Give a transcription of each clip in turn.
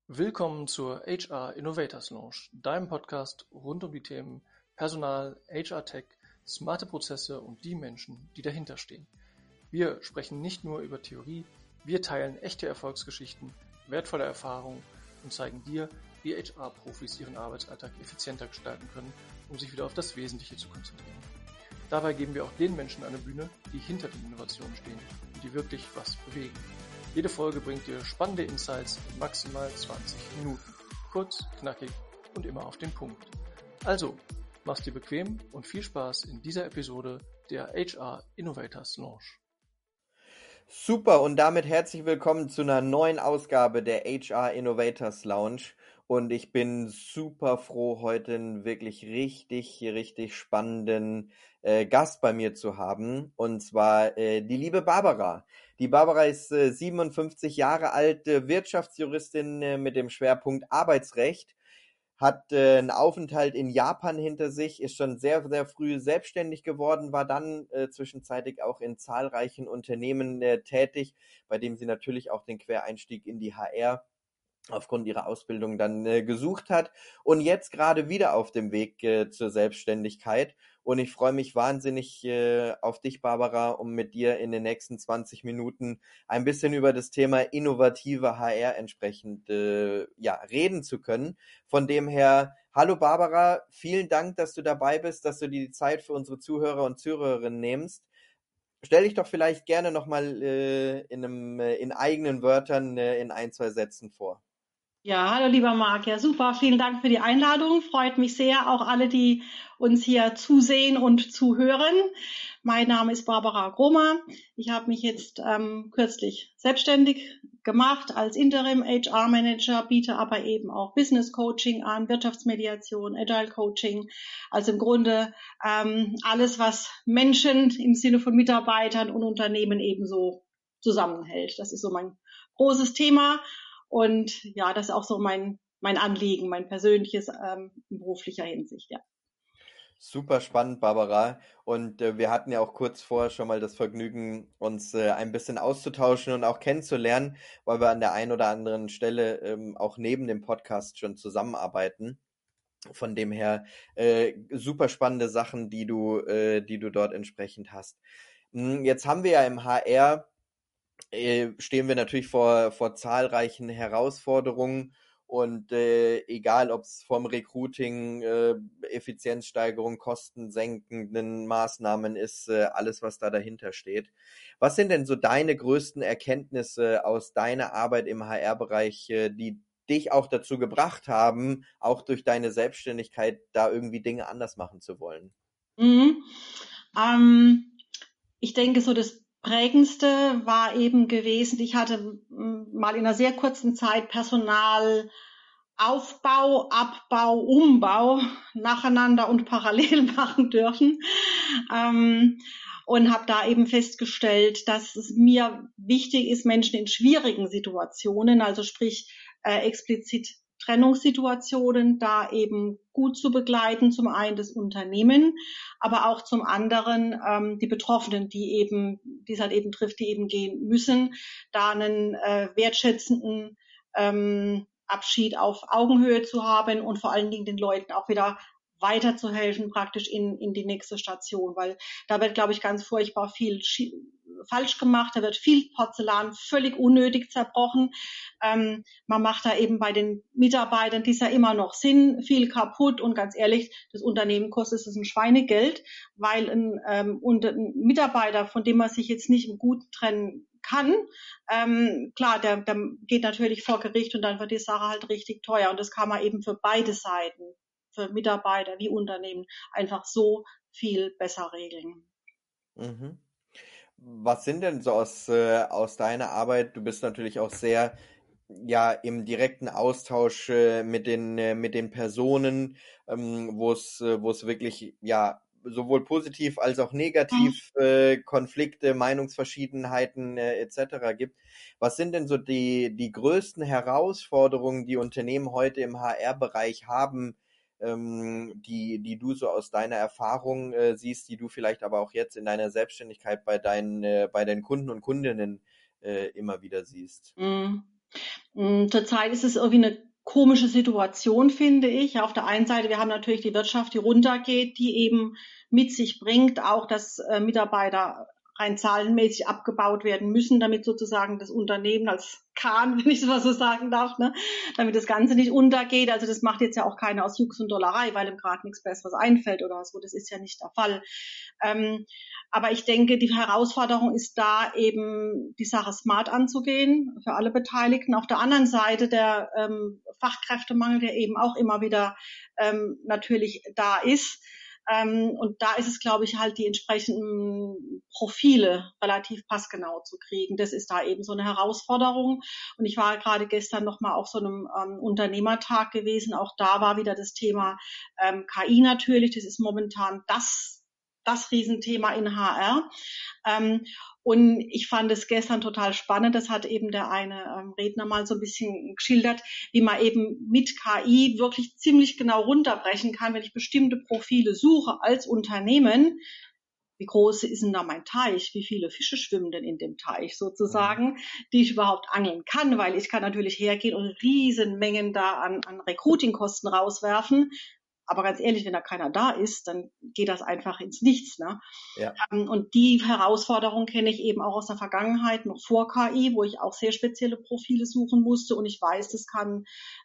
Willkommen zur HR Innovators Lounge, deinem Podcast rund um die Themen Personal, HR Tech, smarte Prozesse und die Menschen, die dahinter stehen. Wir sprechen nicht nur über Theorie, wir teilen echte Erfolgsgeschichten, wertvolle Erfahrungen und zeigen dir, wie HR-Profis ihren Arbeitsalltag effizienter gestalten können, um sich wieder auf das Wesentliche zu konzentrieren. Dabei geben wir auch den Menschen eine Bühne, die hinter den Innovationen stehen und die wirklich was bewegen. Jede Folge bringt dir spannende Insights in maximal 20 Minuten. Kurz, knackig und immer auf den Punkt. Also, mach's dir bequem und viel Spaß in dieser Episode der HR Innovators Lounge. Super, und damit herzlich willkommen zu einer neuen Ausgabe der HR Innovators Lounge. Und ich bin super froh, heute einen wirklich richtig spannenden Gast bei mir zu haben. Und zwar die liebe Barbara. Die Barbara ist 57 Jahre alt, Wirtschaftsjuristin mit dem Schwerpunkt Arbeitsrecht, hat einen Aufenthalt in Japan hinter sich, ist schon sehr früh selbstständig geworden, war dann zwischenzeitlich auch in zahlreichen Unternehmen tätig, bei dem sie natürlich auch den Quereinstieg in die HR aufgrund ihrer Ausbildung dann gesucht hat und jetzt gerade wieder auf dem Weg zur Selbstständigkeit. Und ich freue mich wahnsinnig auf dich, Barbara, um mit dir in den nächsten 20 Minuten ein bisschen über das Thema innovative HR entsprechend reden zu können. Von dem her, hallo Barbara, vielen Dank, dass du dabei bist, dass du dir die Zeit für unsere Zuhörer und Zuhörerinnen nimmst. Stell dich doch vielleicht gerne nochmal in eigenen Wörtern in ein, zwei Sätzen vor. Ja, hallo lieber Marc. Ja, super. Vielen Dank für die Einladung. Freut mich sehr. Auch alle, die uns hier zusehen und zuhören. Mein Name ist Barbara Gromer. Ich habe mich jetzt kürzlich selbstständig gemacht als Interim HR Manager, biete aber eben auch Business Coaching an, Wirtschaftsmediation, Agile Coaching. Also im Grunde alles, was Menschen im Sinne von Mitarbeitern und Unternehmen ebenso zusammenhält. Das ist so mein großes Thema. Und ja, das ist auch so mein Anliegen, mein persönliches in beruflicher Hinsicht, ja. Super spannend, Barbara. Und wir hatten ja auch kurz vorher schon mal das Vergnügen, uns ein bisschen auszutauschen und auch kennenzulernen, weil wir an der einen oder anderen Stelle auch neben dem Podcast schon zusammenarbeiten. Von dem her super spannende Sachen, die du dort entsprechend hast. Jetzt haben wir ja im HR stehen wir natürlich vor zahlreichen Herausforderungen und egal, ob es vom Recruiting, Effizienzsteigerung, kostensenkenden Maßnahmen ist, alles, was da dahinter steht. Was sind denn so deine größten Erkenntnisse aus deiner Arbeit im HR-Bereich, die dich auch dazu gebracht haben, auch durch deine Selbstständigkeit da irgendwie Dinge anders machen zu wollen? Mhm. Ich denke, so das Prägendste war eben gewesen, ich hatte mal in einer sehr kurzen Zeit Personalaufbau, Abbau, Umbau nacheinander und parallel machen dürfen. Und habe da eben festgestellt, dass es mir wichtig ist, Menschen in schwierigen Situationen, also sprich explizit Trennungssituationen, da eben gut zu begleiten, zum einen das Unternehmen, aber auch zum anderen die Betroffenen, die es halt eben trifft, die eben gehen müssen, da einen wertschätzenden Abschied auf Augenhöhe zu haben und vor allen Dingen den Leuten auch wieder weiterzuhelfen, praktisch in die nächste Station, weil da wird, glaube ich, ganz furchtbar viel falsch gemacht, da wird viel Porzellan völlig unnötig zerbrochen. Man macht da eben bei den Mitarbeitern, die es ja immer noch sind, viel kaputt und ganz ehrlich, das Unternehmen kostet es ein Schweinegeld, weil ein Mitarbeiter, von dem man sich jetzt nicht gut trennen kann, klar, der geht natürlich vor Gericht und dann wird die Sache halt richtig teuer und das kann man eben für beide Seiten, für Mitarbeiter wie Unternehmen, einfach so viel besser regeln. Mhm. Was sind denn so aus deiner Arbeit? Du bist natürlich auch sehr im direkten Austausch mit den Personen, wo es wirklich sowohl positiv als auch negativ Konflikte, Meinungsverschiedenheiten etc. gibt. Was sind denn so die größten Herausforderungen, die Unternehmen heute im HR-Bereich haben, die du so aus deiner Erfahrung siehst, die du vielleicht aber auch jetzt in deiner Selbstständigkeit bei deinen Kunden und Kundinnen immer wieder siehst? Zurzeit ist es irgendwie eine komische Situation, finde ich. Auf der einen Seite, wir haben natürlich die Wirtschaft, die runtergeht, die eben mit sich bringt, auch dass Mitarbeiter rein zahlenmäßig abgebaut werden müssen, damit sozusagen das Unternehmen als Kahn, wenn ich es mal so sagen darf, ne, damit das Ganze nicht untergeht. Also das macht jetzt ja auch keiner aus Jux und Dollerei, weil ihm gerade nichts Besseres einfällt oder so. Das ist ja nicht der Fall. Aber ich denke, die Herausforderung ist da eben, die Sache smart anzugehen für alle Beteiligten. Auf der anderen Seite der Fachkräftemangel, der eben auch immer wieder natürlich da ist. Und da ist es, glaube ich, halt die entsprechenden Profile relativ passgenau zu kriegen. Das ist da eben so eine Herausforderung. Und ich war gerade gestern noch mal auf so einem Unternehmertag gewesen. Auch da war wieder das Thema KI natürlich. Das ist momentan das Riesenthema in HR. Und ich fand es gestern total spannend. Das hat eben der eine Redner mal so ein bisschen geschildert, wie man eben mit KI wirklich ziemlich genau runterbrechen kann, wenn ich bestimmte Profile suche als Unternehmen. Wie groß ist denn da mein Teich? Wie viele Fische schwimmen denn in dem Teich sozusagen, die ich überhaupt angeln kann? Weil ich kann natürlich hergehen und Riesenmengen da an Recruiting-Kosten rauswerfen. Aber ganz ehrlich, wenn da keiner da ist, dann geht das einfach ins Nichts. Ne? Ja. Und die Herausforderung kenne ich eben auch aus der Vergangenheit, noch vor KI, wo ich auch sehr spezielle Profile suchen musste. Und ich weiß, das kann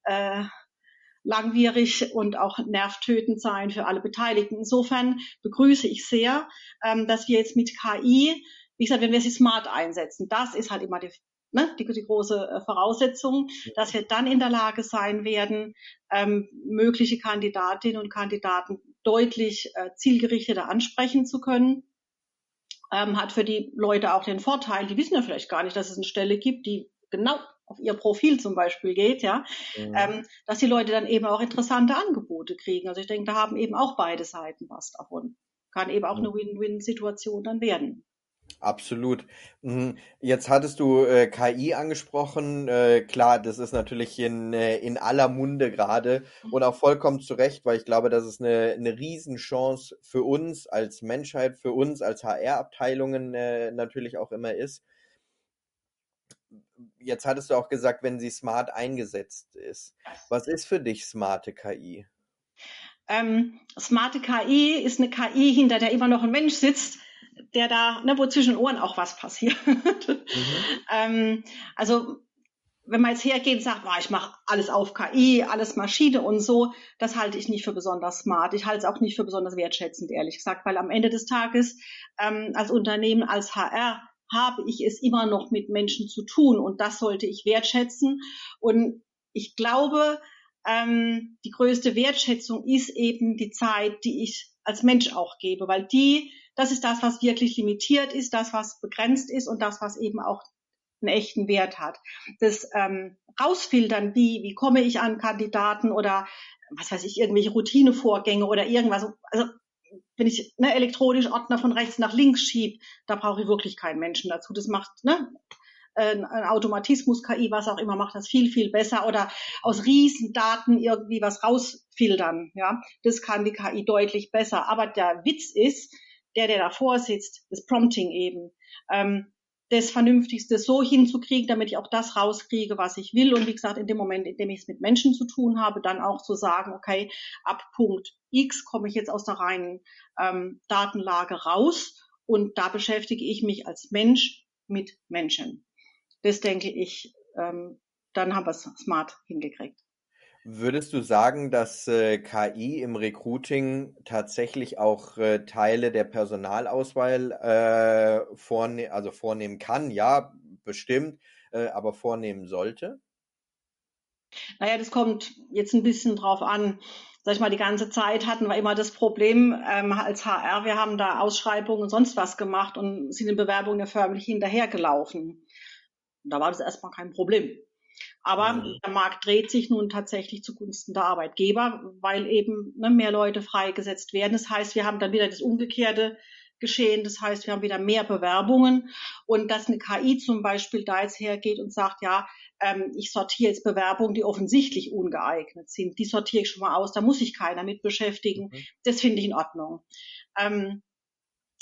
langwierig und auch nervtötend sein für alle Beteiligten. Insofern begrüße ich sehr, dass wir jetzt mit KI, wie gesagt, wenn wir sie smart einsetzen, das ist halt immer die große Voraussetzung, dass wir dann in der Lage sein werden, mögliche Kandidatinnen und Kandidaten deutlich zielgerichteter ansprechen zu können. Hat für die Leute auch den Vorteil, die wissen ja vielleicht gar nicht, dass es eine Stelle gibt, die genau auf ihr Profil zum Beispiel geht, ja, dass die Leute dann eben auch interessante Angebote kriegen. Also ich denke, da haben eben auch beide Seiten was davon. Kann eben auch eine Win-Win-Situation dann werden. Absolut. Jetzt hattest du KI angesprochen. Klar, das ist natürlich in aller Munde gerade und auch vollkommen zu Recht, weil ich glaube, dass es eine Riesenchance für uns als Menschheit, für uns als HR-Abteilungen natürlich auch immer ist. Jetzt hattest du auch gesagt, wenn sie smart eingesetzt ist. Was ist für dich smarte KI? Smarte KI ist eine KI, hinter der immer noch ein Mensch sitzt, der da, wo zwischen den Ohren auch was passiert. Also wenn man jetzt hergeht und sagt, ich mache alles auf KI, alles Maschine und so, das halte ich nicht für besonders smart. Ich halte es auch nicht für besonders wertschätzend, ehrlich gesagt, weil am Ende des Tages als Unternehmen, als HR habe ich es immer noch mit Menschen zu tun und das sollte ich wertschätzen. Und ich glaube, die größte Wertschätzung ist eben die Zeit, die ich als Mensch auch gebe, weil das ist das, was wirklich limitiert ist, das, was begrenzt ist und das, was eben auch einen echten Wert hat. Das Rausfiltern, wie komme ich an Kandidaten oder was weiß ich, irgendwelche Routinevorgänge oder irgendwas. Also wenn ich elektronisch Ordner von rechts nach links schiebe, da brauche ich wirklich keinen Menschen dazu. Das macht ein Automatismus, KI, was auch immer, macht das viel, viel besser. Oder aus Riesendaten irgendwie was rausfiltern. Ja, das kann die KI deutlich besser. Aber der Witz ist, der davor sitzt, das Prompting eben, das Vernünftigste so hinzukriegen, damit ich auch das rauskriege, was ich will. Und wie gesagt, in dem Moment, in dem ich es mit Menschen zu tun habe, dann auch zu sagen, okay, ab Punkt X komme ich jetzt aus der reinen Datenlage raus und da beschäftige ich mich als Mensch mit Menschen. Das denke ich, dann haben wir es smart hingekriegt. Würdest du sagen, dass KI im Recruiting tatsächlich auch Teile der Personalauswahl vornehmen kann? Ja, bestimmt, aber vornehmen sollte? Naja, das kommt jetzt ein bisschen drauf an. Sag ich mal, die ganze Zeit hatten wir immer das Problem als HR, wir haben da Ausschreibungen und sonst was gemacht und sind in Bewerbungen ja förmlich hinterhergelaufen. Da war das erstmal kein Problem. Aber der Markt dreht sich nun tatsächlich zugunsten der Arbeitgeber, weil eben mehr Leute freigesetzt werden. Das heißt, wir haben dann wieder das Umgekehrte geschehen. Das heißt, wir haben wieder mehr Bewerbungen und dass eine KI zum Beispiel da jetzt hergeht und sagt, ich sortiere jetzt Bewerbungen, die offensichtlich ungeeignet sind. Die sortiere ich schon mal aus, da muss sich keiner mit beschäftigen. Das finde ich in Ordnung.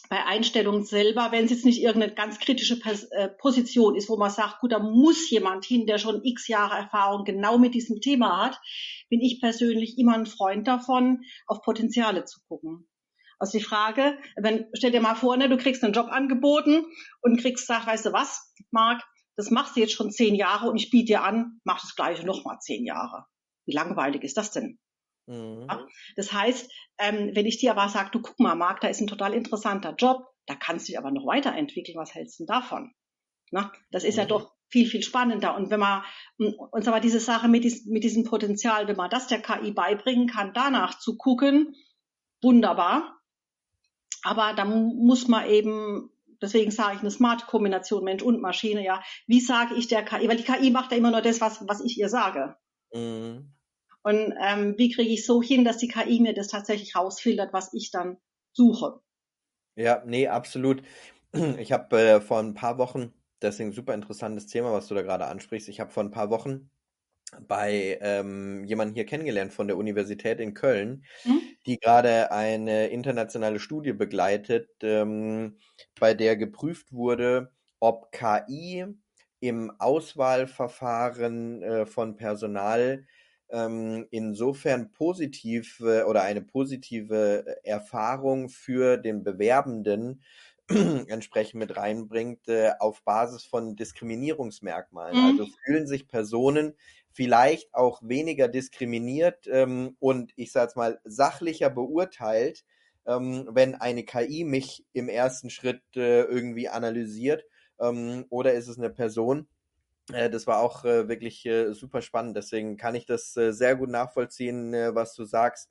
bei Einstellungen selber, wenn es jetzt nicht irgendeine ganz kritische Position ist, wo man sagt, gut, da muss jemand hin, der schon x Jahre Erfahrung genau mit diesem Thema hat, bin ich persönlich immer ein Freund davon, auf Potenziale zu gucken. Also die Frage, stell dir mal vor, ne, du kriegst einen Job angeboten und sagst, weißt du was, Marc, das machst du jetzt schon 10 Jahre und ich biete dir an, mach das Gleiche nochmal 10 Jahre. Wie langweilig ist das denn? Mhm. Ja? Das heißt, wenn ich dir aber sage, du guck mal, Marc, da ist ein total interessanter Job, da kannst du dich aber noch weiterentwickeln, was hältst du denn davon? Na, das ist ja doch viel, viel spannender. Und wenn man uns aber diese Sache mit diesem Potenzial, wenn man das der KI beibringen kann, danach zu gucken, wunderbar. Aber da muss man eben, deswegen sage ich eine Smart-Kombination Mensch und Maschine, ja, wie sage ich der KI, weil die KI macht ja immer nur das, was ich ihr sage. Mhm. Und wie kriege ich so hin, dass die KI mir das tatsächlich rausfiltert, was ich dann suche? Ja, nee, absolut. Ich habe vor ein paar Wochen, deswegen super interessantes Thema, was du da gerade ansprichst. Ich habe vor ein paar Wochen bei jemanden hier kennengelernt von der Universität in Köln, die gerade eine internationale Studie begleitet, bei der geprüft wurde, ob KI im Auswahlverfahren von Personal insofern positiv oder eine positive Erfahrung für den Bewerbenden entsprechend mit reinbringt, auf Basis von Diskriminierungsmerkmalen. Also fühlen sich Personen vielleicht auch weniger diskriminiert und ich sage jetzt mal sachlicher beurteilt, wenn eine KI mich im ersten Schritt irgendwie analysiert, oder ist es eine Person? Das war auch wirklich super spannend. Deswegen kann ich das sehr gut nachvollziehen, was du sagst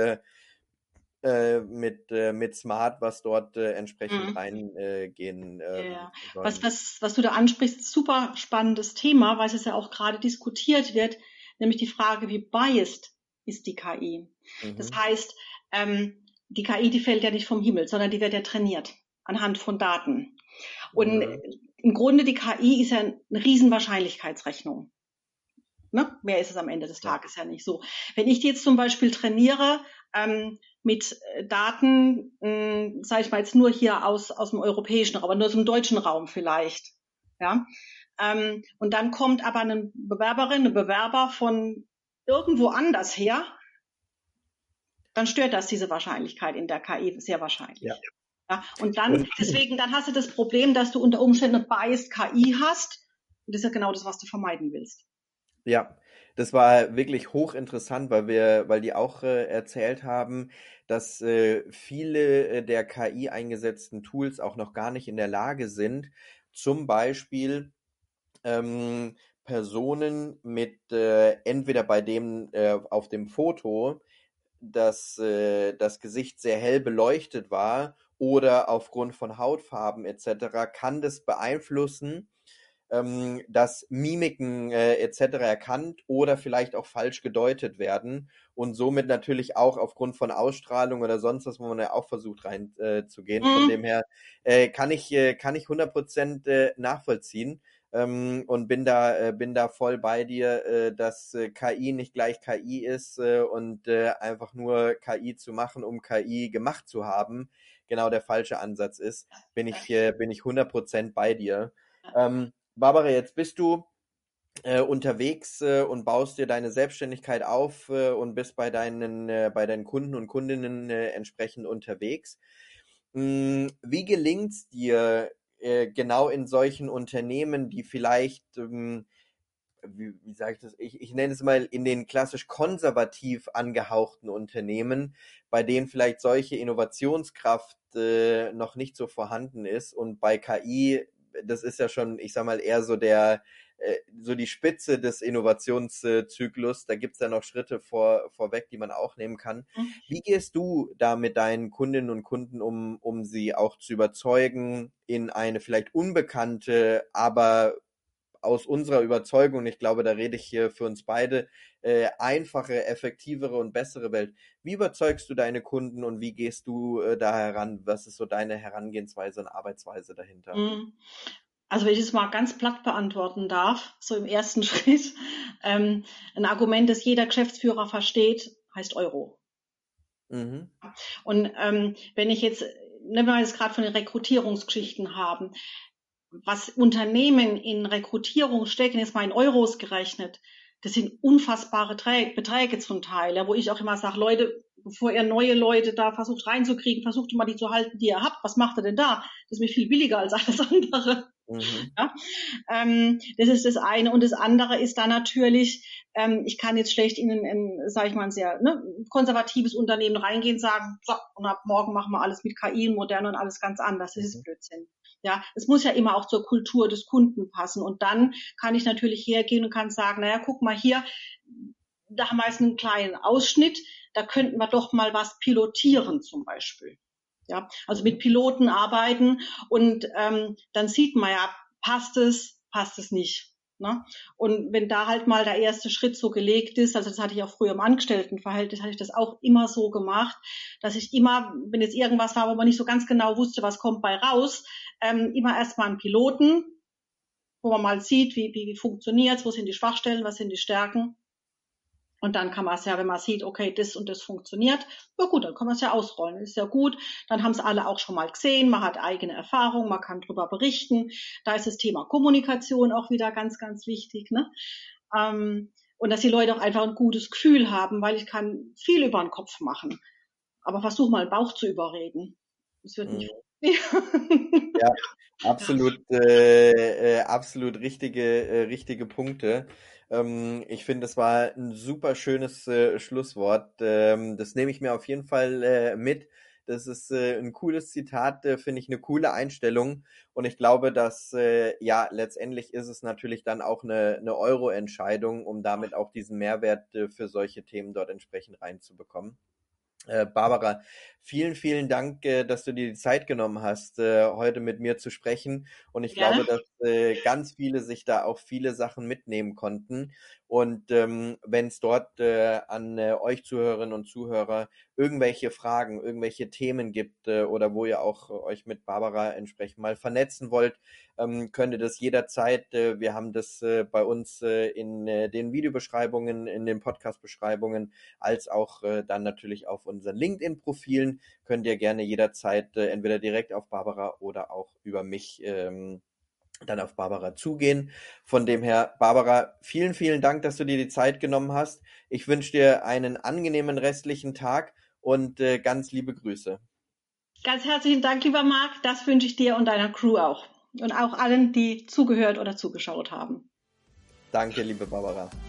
mit Smart, was dort entsprechend reingehen Ja. soll. Was du da ansprichst, super spannendes Thema, weil es ja auch gerade diskutiert wird, nämlich die Frage, wie biased ist die KI? Das heißt, die KI, die fällt ja nicht vom Himmel, sondern die wird ja trainiert anhand von Daten. Und im Grunde die KI ist ja eine riesen Wahrscheinlichkeitsrechnung. Ne? Mehr ist es am Ende des Tages ja nicht so. Wenn ich die jetzt zum Beispiel trainiere mit Daten, sage ich mal jetzt nur hier aus dem europäischen Raum, aber nur aus dem deutschen Raum vielleicht, ja, und dann kommt aber eine Bewerberin, ein Bewerber von irgendwo anders her, dann stört das diese Wahrscheinlichkeit in der KI sehr wahrscheinlich. Ja. Ja, und dann hast du das Problem, dass du unter Umständen eine biased KI hast. Und das ist ja genau das, was du vermeiden willst. Ja, das war wirklich hochinteressant, weil die auch erzählt haben, dass viele der KI eingesetzten Tools auch noch gar nicht in der Lage sind, zum Beispiel Personen mit entweder bei dem auf dem Foto das Gesicht sehr hell beleuchtet war oder aufgrund von Hautfarben etc. kann das beeinflussen, dass Mimiken etc. erkannt oder vielleicht auch falsch gedeutet werden und somit natürlich auch aufgrund von Ausstrahlung oder sonst was, wo man ja auch versucht reinzugehen. Von dem her kann ich 100% nachvollziehen. Und bin da voll bei dir, dass KI nicht gleich KI ist und einfach nur KI zu machen, um KI gemacht zu haben, genau der falsche Ansatz ist, bin ich 100% bei dir. Barbara, jetzt bist du unterwegs und baust dir deine Selbstständigkeit auf und bist bei deinen Kunden und Kundinnen entsprechend unterwegs. Wie gelingt es dir genau in solchen Unternehmen, die vielleicht, wie sage ich das, ich nenne es mal in den klassisch konservativ angehauchten Unternehmen, bei denen vielleicht solche Innovationskraft noch nicht so vorhanden ist und bei KI, das ist ja schon, ich sag mal, eher so so die Spitze des Innovationszyklus, da gibt's ja noch Schritte vorweg, die man auch nehmen kann. Wie gehst du da mit deinen Kundinnen und Kunden um sie auch zu überzeugen in eine vielleicht unbekannte, aber aus unserer Überzeugung, ich glaube, da rede ich hier für uns beide, einfache, effektivere und bessere Welt. Wie überzeugst du deine Kunden und wie gehst du da heran? Was ist so deine Herangehensweise und Arbeitsweise dahinter? Also wenn ich es mal ganz platt beantworten darf, so im ersten Schritt, ein Argument, das jeder Geschäftsführer versteht, heißt Euro. Und wenn ich jetzt wenn wir jetzt gerade von den Rekrutierungsgeschichten haben, was Unternehmen in Rekrutierung stecken, ist mal in Euros gerechnet. Das sind unfassbare Beträge zum Teil, ja, wo ich auch immer sage, Leute, bevor ihr neue Leute da versucht reinzukriegen, versucht mal die zu halten, die ihr habt. Was macht ihr denn da? Das ist mir viel billiger als alles andere. Mhm. Ja, das ist das eine. Und das andere ist dann natürlich, ich kann jetzt schlecht in ein sehr konservatives Unternehmen reingehen und sagen, so, und ab morgen machen wir alles mit KI und modern und alles ganz anders. Das ist Blödsinn. Ja, es muss ja immer auch zur Kultur des Kunden passen. Und dann kann ich natürlich hergehen und kann sagen, naja, guck mal hier, da haben wir jetzt einen kleinen Ausschnitt, da könnten wir doch mal was pilotieren zum Beispiel. Ja, also mit Piloten arbeiten und dann sieht man ja, passt es nicht. Ne? Und wenn da halt mal der erste Schritt so gelegt ist, also das hatte ich auch früher im Angestelltenverhältnis, hatte ich das auch immer so gemacht, dass ich immer, wenn jetzt irgendwas war, wo man nicht so ganz genau wusste, was kommt bei raus, immer erstmal einen Piloten, wo man mal sieht, wie funktioniert's, wo sind die Schwachstellen, was sind die Stärken. Und dann kann man es ja, wenn man sieht, okay, das und das funktioniert, ja gut, dann kann man es ja ausrollen. Das ist ja gut. Dann haben es alle auch schon mal gesehen. Man hat eigene Erfahrung, man kann drüber berichten. Da ist das Thema Kommunikation auch wieder ganz, ganz wichtig. Ne? Und dass die Leute auch einfach ein gutes Gefühl haben, weil ich kann viel über den Kopf machen. Aber versuch mal, den Bauch zu überreden. Das wird nicht funktionieren. Ja, absolut, absolut richtige Punkte. Ich finde, das war ein super schönes Schlusswort. Das nehme ich mir auf jeden Fall mit. Das ist ein cooles Zitat, finde ich eine coole Einstellung. Und ich glaube, dass letztendlich ist es natürlich dann auch eine Euro-Entscheidung, um damit auch diesen Mehrwert für solche Themen dort entsprechend reinzubekommen. Barbara, vielen, vielen Dank, dass du dir die Zeit genommen hast, heute mit mir zu sprechen. Und ich glaube, dass ganz viele sich da auch viele Sachen mitnehmen konnten. Und wenn es dort an euch Zuhörerinnen und Zuhörer irgendwelche Fragen, irgendwelche Themen gibt oder wo ihr auch euch mit Barbara entsprechend mal vernetzen wollt, könnt ihr das jederzeit. Wir haben das bei uns in den Videobeschreibungen, in den Podcast-Beschreibungen, als auch dann natürlich auf unseren LinkedIn-Profilen. Könnt ihr gerne jederzeit entweder direkt auf Barbara oder auch über mich dann auf Barbara zugehen. Von dem her, Barbara, vielen, vielen Dank, dass du dir die Zeit genommen hast. Ich wünsche dir einen angenehmen restlichen Tag und ganz liebe Grüße. Ganz herzlichen Dank, lieber Marc. Das wünsche ich dir und deiner Crew auch. Und auch allen, die zugehört oder zugeschaut haben. Danke, liebe Barbara.